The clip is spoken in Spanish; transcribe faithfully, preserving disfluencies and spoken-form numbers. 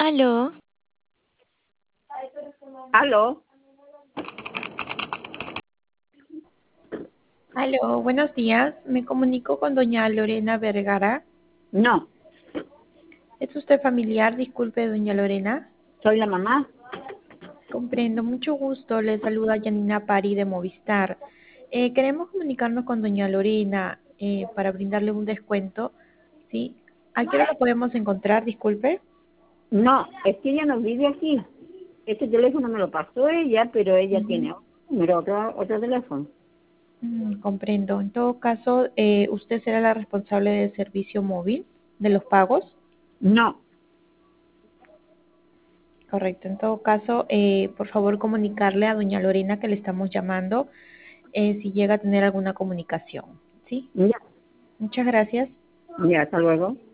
Aló, ¿Aló? Aló, buenos días. Me comunico con doña Lorena Vergara. No, ¿Es usted familiar? Disculpe, doña Lorena. soy la mamá. Comprendo, mucho gusto. Le saluda Janina Pari de Movistar. Eh, queremos comunicarnos con doña Lorena eh, para brindarle un descuento. ¿Sí? ¿A qué hora lo podemos encontrar? Disculpe. No, es que ella no vive aquí. Este teléfono me lo pasó ella, pero ella Ujú. tiene otro número, otro, otro teléfono. Mm, comprendo. En todo caso, eh, ¿usted será la responsable del servicio móvil de los pagos? No, Correcto. En todo caso, eh, por favor comunicarle a doña Lorena que le estamos llamando eh, si llega a tener alguna comunicación. ¿Sí? ya, Muchas gracias. ya, hasta luego.